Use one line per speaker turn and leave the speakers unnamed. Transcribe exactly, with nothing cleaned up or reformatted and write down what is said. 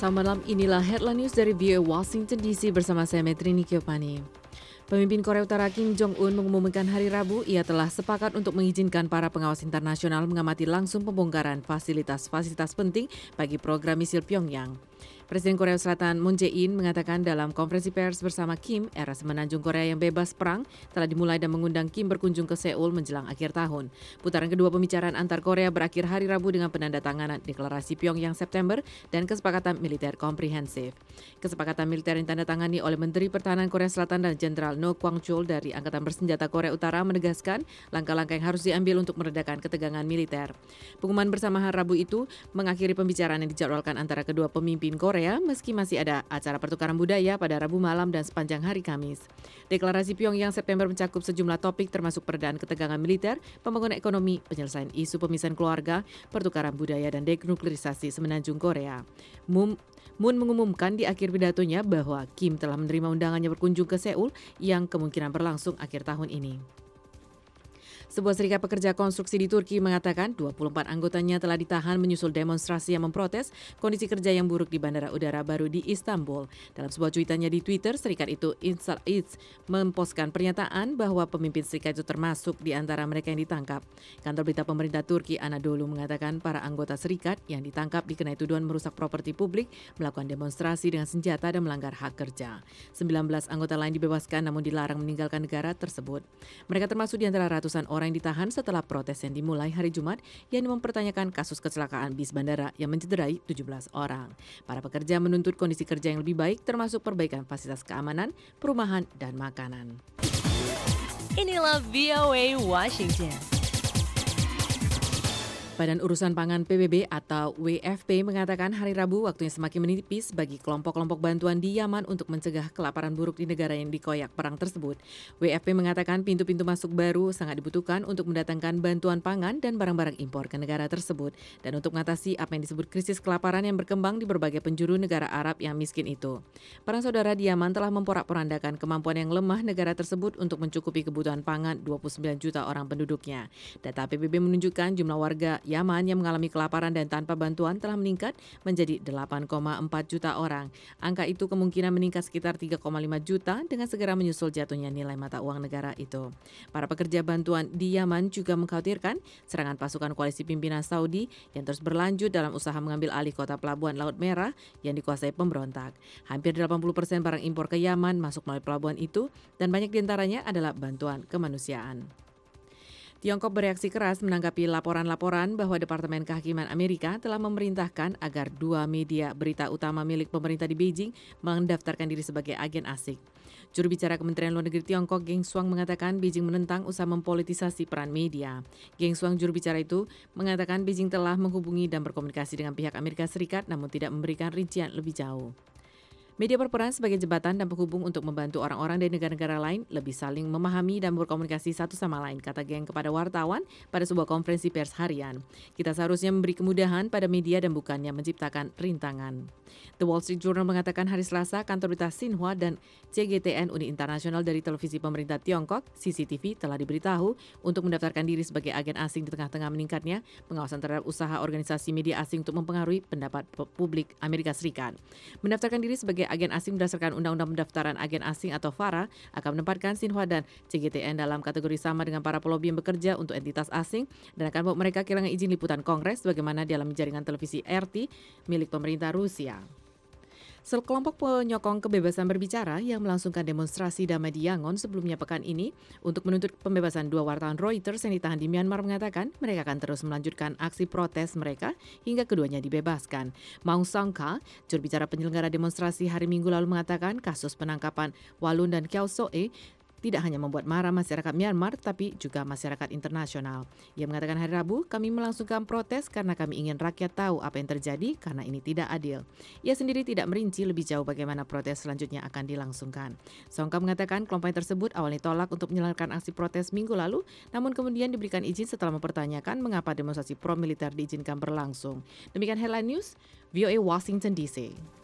Selamat malam, inilah headline news dari V O A Washington D C bersama saya Metrini Kiopani. Pemimpin Korea Utara Kim Jong-un mengumumkan hari Rabu ia telah sepakat untuk mengizinkan para pengawas internasional mengamati langsung pembongkaran fasilitas-fasilitas penting bagi program misil Pyongyang. Presiden Korea Selatan Moon Jae-in mengatakan dalam konferensi pers bersama Kim, era semenanjung Korea yang bebas perang telah dimulai dan mengundang Kim berkunjung ke Seoul menjelang akhir tahun. Putaran kedua pembicaraan antar Korea berakhir hari Rabu dengan penandatanganan deklarasi Pyongyang September dan kesepakatan militer komprehensif. Kesepakatan militer yang ditandatangani oleh Menteri Pertahanan Korea Selatan dan Jenderal No Kwang-chol dari Angkatan Bersenjata Korea Utara menegaskan langkah-langkah yang harus diambil untuk meredakan ketegangan militer. Pengumuman bersama hari Rabu itu mengakhiri pembicaraan yang dijadwalkan antara kedua pemimpin Korea meski masih ada acara pertukaran budaya pada Rabu malam dan sepanjang hari Kamis. Deklarasi Pyongyang September mencakup sejumlah topik termasuk peredaan ketegangan militer, pembangunan ekonomi, penyelesaian isu pemisahan keluarga, pertukaran budaya dan denuklerisasi semenanjung Korea. Moon Moon mengumumkan di akhir pidatonya bahwa Kim telah menerima undangannya berkunjung ke Seoul yang kemungkinan berlangsung akhir tahun ini. Sebuah serikat pekerja konstruksi di Turki mengatakan dua puluh empat anggotanya telah ditahan menyusul demonstrasi yang memprotes kondisi kerja yang buruk di Bandara Udara Baru di Istanbul. Dalam sebuah cuitannya di Twitter, serikat itu Insal Eats memposkan pernyataan bahwa pemimpin serikat itu termasuk di antara mereka yang ditangkap. Kantor berita pemerintah Turki Anadolu mengatakan para anggota serikat yang ditangkap dikenai tuduhan merusak properti publik, melakukan demonstrasi dengan senjata dan melanggar hak kerja. sembilan belas anggota lain dibebaskan namun dilarang meninggalkan negara tersebut. Mereka termasuk di antara ratusan orang yang ditahan setelah protes yang dimulai hari Jumat yang mempertanyakan kasus kecelakaan bis bandara yang mencederai tujuh belas orang. Para pekerja menuntut kondisi kerja yang lebih baik termasuk perbaikan fasilitas keamanan, perumahan, dan makanan.
Inilah V O A Washington.
Badan Urusan Pangan P B B atau W F P mengatakan hari Rabu waktunya semakin menipis bagi kelompok-kelompok bantuan di Yaman untuk mencegah kelaparan buruk di negara yang dikoyak perang tersebut. W F P mengatakan pintu-pintu masuk baru sangat dibutuhkan untuk mendatangkan bantuan pangan dan barang-barang impor ke negara tersebut dan untuk mengatasi apa yang disebut krisis kelaparan yang berkembang di berbagai penjuru negara Arab yang miskin itu. Para saudara di Yaman telah memporak-porandakan kemampuan yang lemah negara tersebut untuk mencukupi kebutuhan pangan dua puluh sembilan juta orang penduduknya. Data P B B menunjukkan jumlah warga Yaman yang mengalami kelaparan dan tanpa bantuan telah meningkat menjadi delapan koma empat juta orang. Angka itu kemungkinan meningkat sekitar tiga koma lima juta dengan segera menyusul jatuhnya nilai mata uang negara itu. Para pekerja bantuan di Yaman juga mengkhawatirkan serangan pasukan koalisi pimpinan Saudi yang terus berlanjut dalam usaha mengambil alih kota pelabuhan Laut Merah yang dikuasai pemberontak. Hampir delapan puluh persen barang impor ke Yaman masuk melalui pelabuhan itu dan banyak diantaranya adalah bantuan kemanusiaan. Tiongkok bereaksi keras menanggapi laporan-laporan bahwa Departemen Kehakiman Amerika telah memerintahkan agar dua media berita utama milik pemerintah di Beijing mendaftarkan diri sebagai agen asing. Juru bicara Kementerian Luar Negeri Tiongkok, Geng Shuang, mengatakan Beijing menentang usaha mempolitisasi peran media. Geng Shuang, juru bicara itu, mengatakan Beijing telah menghubungi dan berkomunikasi dengan pihak Amerika Serikat namun tidak memberikan rincian lebih jauh. Media berperan sebagai jembatan dan penghubung untuk membantu orang-orang dari negara-negara lain lebih saling memahami dan berkomunikasi satu sama lain, kata Geng kepada wartawan pada sebuah konferensi pers harian. Kita seharusnya memberi kemudahan pada media dan bukannya menciptakan rintangan. The Wall Street Journal mengatakan hari Selasa kantor berita Xinhua dan C G T N Unit Internasional dari televisi pemerintah Tiongkok, C C T V, telah diberitahu untuk mendaftarkan diri sebagai agen asing di tengah-tengah meningkatnya pengawasan terhadap usaha organisasi media asing untuk mempengaruhi pendapat publik Amerika Serikat. Mendaftarkan diri sebagai agen asing berdasarkan Undang-Undang Pendaftaran Agen Asing atau FARA akan menempatkan Xinhua dan C G T N dalam kategori sama dengan para pelobi yang bekerja untuk entitas asing dan akan membuat mereka kehilangan izin liputan Kongres bagaimana dalam jaringan televisi R T milik pemerintah Rusia. Sekelompok penyokong kebebasan berbicara yang melangsungkan demonstrasi damai di Yangon sebelumnya pekan ini untuk menuntut pembebasan dua wartawan Reuters yang ditahan di Myanmar mengatakan mereka akan terus melanjutkan aksi protes mereka hingga keduanya dibebaskan. Maung Sangka, juru bicara penyelenggara demonstrasi hari Minggu lalu mengatakan kasus penangkapan Walun dan Kyaw Soe tidak hanya membuat marah masyarakat Myanmar, tapi juga masyarakat internasional. Ia mengatakan hari Rabu, kami melangsungkan protes karena kami ingin rakyat tahu apa yang terjadi karena ini tidak adil. Ia sendiri tidak merinci lebih jauh bagaimana protes selanjutnya akan dilangsungkan. Songka mengatakan kelompok tersebut awalnya tolak untuk menyalurkan aksi protes minggu lalu, namun kemudian diberikan izin setelah mempertanyakan mengapa demonstrasi pro-militer diizinkan berlangsung. Demikian headline news, V O A Washington D C.